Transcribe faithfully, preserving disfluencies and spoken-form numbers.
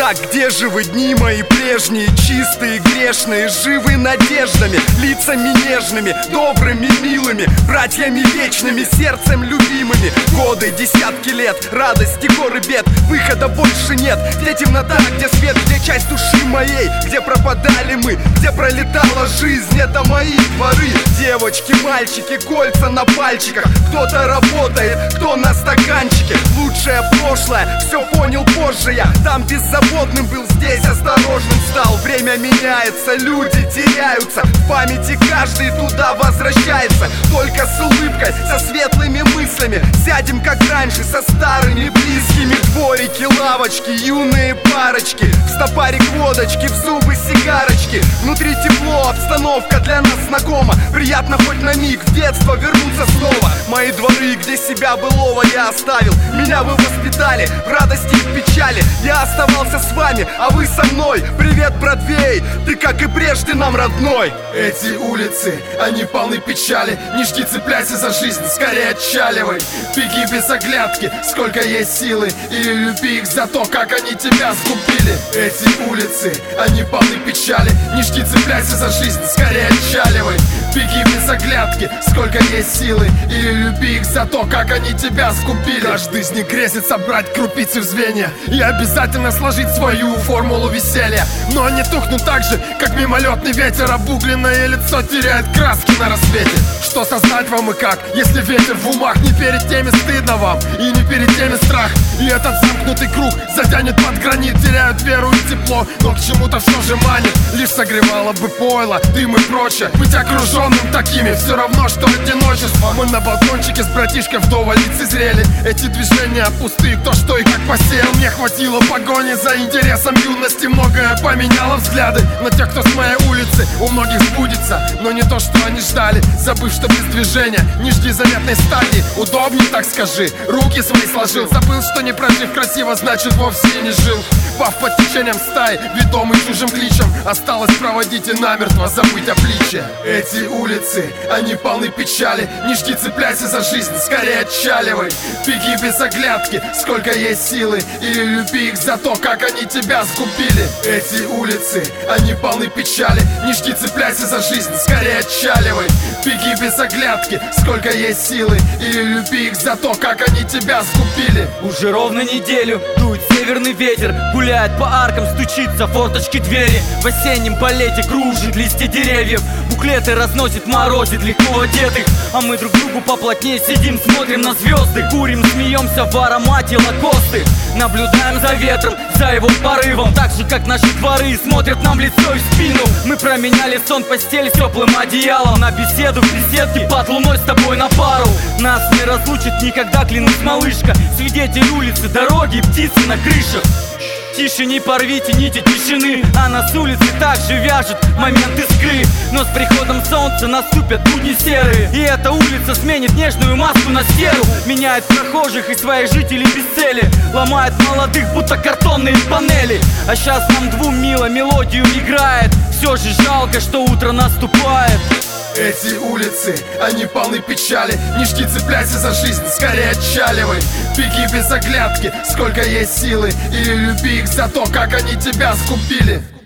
Так, где же вы, дни мои прежние, чистые, грешные, живы надеждами, лицами нежными, добрыми, милыми, братьями вечными, сердцем любимыми? Годы, десятки лет, радости, горы бед, выхода больше нет. Где темнота, где свет, где часть души моей, где пропадали мы, где пролетала жизнь, это мои дворы. Девочки, мальчики, кольца на пальчиках, кто-то работает, кто на стаканчике. Лучшее прошлое, все понял позже я. Там беззаботным был, здесь осторожным стал. Время меняется, люди теряются, в памяти каждый туда возвращается. Только с улыбкой, со светлыми мыслями сядем как раньше, со старыми близкими. Дворики, лавочки, юные парочки, в стопарик водочки, в зубы сигарочки. Внутри тепло, обстановка для нас знакома. Приятно хоть на миг в детство вернуться снова. Мои дворы, где себя былого я оставил. Меня вы воспитали в радости и в печали. Я оставался с вами, а вы со мной. Привет, Бродвей, ты как и прежде нам родной. Эти улицы, они полны печали. Не жди, цепляйся за жизнь, скорее отчаливай. Беги без оглядки, сколько есть силы, или люби их за то, как они тебя сгубили. Эти улицы, они полны печали. Не жди, цепляйся за жизнь, скорее отчаливай. Беги без оглядки, сколько есть силы, или люби их за то, как они тебя сгубили. Каждый из них грезит собрать крупицы в звенья и обязательно сложить свою формулу веселья. Но они тухнут так же, как мимолетный ветер. Обугленное лицо теряет краски на рассвете. Что сознать вам и как, если ветер в умах? Не перед теми стыдно вам, и не перед теми страх. И этот замкнутый круг затянет под гранит. Теряют веру и тепло, но к чему-то все же манит. Лишь согревало бы пойло, дым и прочее. Быть окруженным такими все равно, что одиночество. Мы на балкончике с братишкой вдоволь лицезрели эти движения пустые, кто что и как посеял. Мне хватило погони за интересом юности. Многое поменяло взгляды на тех, кто с моей улицы. У многих сбудется, но не то, что они ждали. Забыв, что без движения не жди заметной стадии. Удобней, так скажи, руки свои сложил. Забыл, что не прожив красиво, значит вовсе не жил. Пав под течением стаи, ведомый чужим кличем, осталось проводить и намертво забыть обличие. Эти улицы, они полны печали. Не жди, цепляйся за жизнь, скорее отчаливай. Беги без оглядки, сколько есть силы, или люби их за то, как они тебя сгубили. Эти улицы, они полны печали. Не жди, цепляйся за жизнь, скорее отчаливай. Беги без оглядки, сколько есть силы, или люби их за то, как они тебя сгубили. Уже ровно неделю дует северный ветер, гуляет по аркам, стучится в форточки двери. В осеннем полете кружит листья деревьев, буклеты разносит, морозит легко одетых. А мы друг другу поплотнее сидим, смотрим на звезды, курим, смеемся в аромате лакосты. Наблюдаем за ветром, за его порывом, так же, как наши дворы смотрят нам в лицо и в спину. Мы променяли сон постель с теплым одеялом на беседу в беседке под луной с тобой на пару. Нас не разлучит никогда, клянусь, малышка, свидетель улицы, дороги, птицы на крышах. Тише, не порвите нити тишины, она с улицы также вяжет момент искры. Но с приходом солнца наступят будни серые, и эта улица сменит нежную маску на серу. Меняет прохожих и своих жителей без цели, ломает молодых, будто картонные панели. А сейчас нам двум мило мелодию играет, все же жалко, что утро наступает. Эти улицы, они полны печали. Не жди, цепляйся за жизнь, скорее отчаливай. Беги без оглядки, сколько есть силы, или люби их за то, как они тебя сгубили.